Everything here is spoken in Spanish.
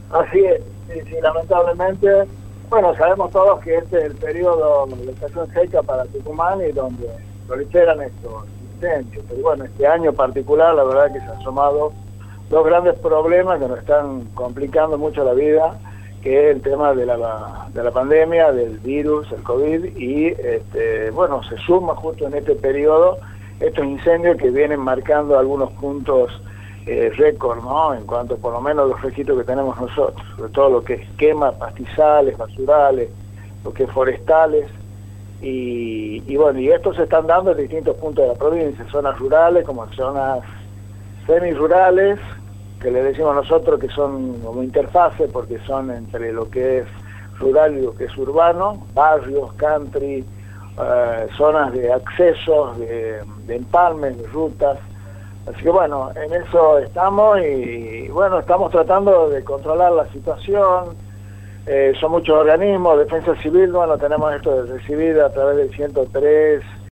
Así es, sí, sí, lamentablemente, bueno, sabemos todos que este es el periodo de estación seca para Tucumán y donde proliferan estos incendios, pero bueno, este año particular la verdad que se han sumado dos grandes problemas que nos están complicando mucho la vida, que es el tema de la pandemia, del virus, el COVID, y bueno, se suma justo en este periodo estos incendios que vienen marcando algunos puntos récord, ¿no? En cuanto por lo menos los registros que tenemos nosotros, sobre todo lo que es quema, pastizales, basurales, lo que es forestales, y bueno, y estos se están dando en distintos puntos de la provincia, zonas rurales como zonas semirurales, que le decimos nosotros que son como interfase porque son entre lo que es rural y lo que es urbano, barrios, country, zonas de accesos, de empalmes, de rutas. Así que bueno, en eso estamos y bueno, estamos tratando de controlar la situación. Son muchos organismos, Defensa Civil, bueno, tenemos esto de recibir a través del 103